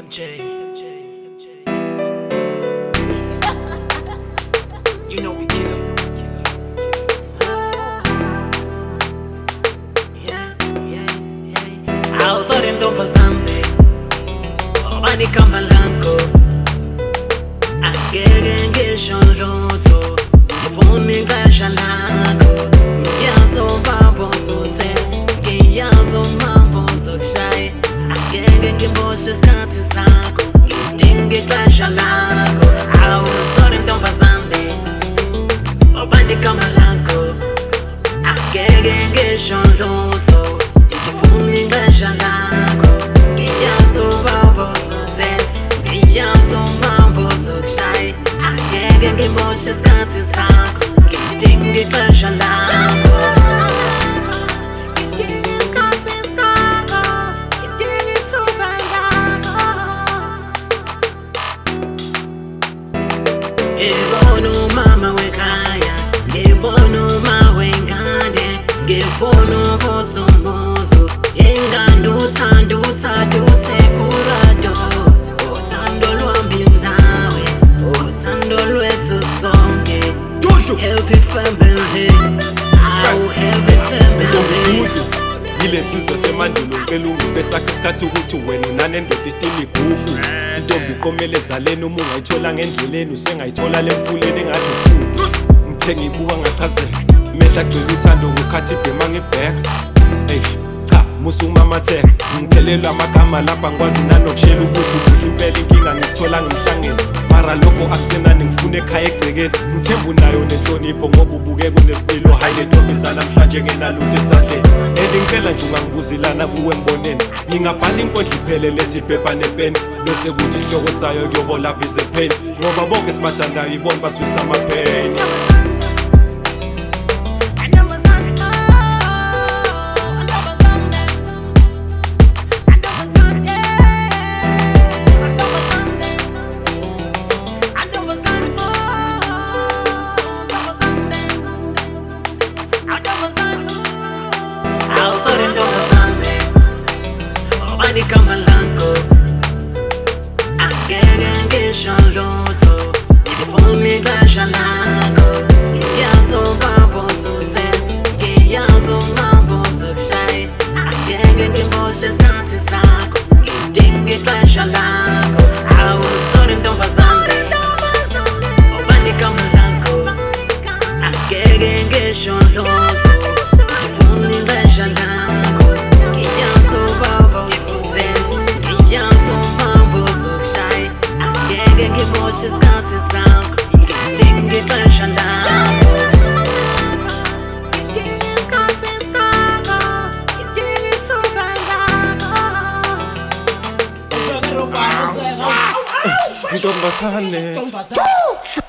MJ. You know we kill. Awusore ntombazane obani igama lakho angeke ngisho lutho ngifuna ixesha lakho ngiyazi ubaba uzothetha ngiyazi umama uzokushaya angeke ngimoshe isikhathi sakho ngidinga ixesha lakho awusore ntombazane obani igama lakho angeke ngisho lutho ngifuna ixesha lakho ngiyazi ubaba uzothetha ngiyazi umama uzokushaya angeke ngimoshe isikhathi sakho ngidinga ixesha lakho ngibona umama wekhaya ngibona uma wengane ngifuna uvusa umbuzo ingane uthando uthepurado uthando lwami nawe uthando lwethu sonke happy family awu happy family Ngilensizwe semandulo ngicela ungibesakhe isikhathi ukuthi wena unanendoda isitini iguphu intombi iqomele ezaleni uma ungayithola ngendleleni usengayithola lemfuleni engathi ufuthi ngithe ngibuka ngachazela mehla gcwele uthando ngukhathi idema ngibheka cha musu umamatheka ngiphelelwa amagama lapha ngikwazi nanokushela ubuhle impela inkinga ngikuthola ngimhlangene mara lokho akusenani ngifuna ekhaya egcekeni ngithemba unayo nenhlonipho ngoba ubuke kunesikilo hayi lentombazana namhlanje ngenalutho esandleni ngicela nje ungangibuzilana kuwe emboneni ngingabhala inkondlo iphele lethi iphepha nepeni bese kuthi isihloko sayo kuyobola vize pen ngoba bonke sibathandayo ibona baswisa amapheni awusore ntombazane obani igama lakho angeke ngisho lutho ngifuna ixesha lakho ngiyazi ubaba uzothetha ngiyazi umama uzokushaya angeke ngimoshe isikhathi sakho ngidinga ixesha lakho awusore ntombazane obani igama lakho angeke ngisho lutho ngifuna ixesha lakho ngiyazi ubaba uzothetha ngiyazi umama uzokushaya angeke ngimoshe isikhathi sakho ngidinga ixesha lakho Ntombazane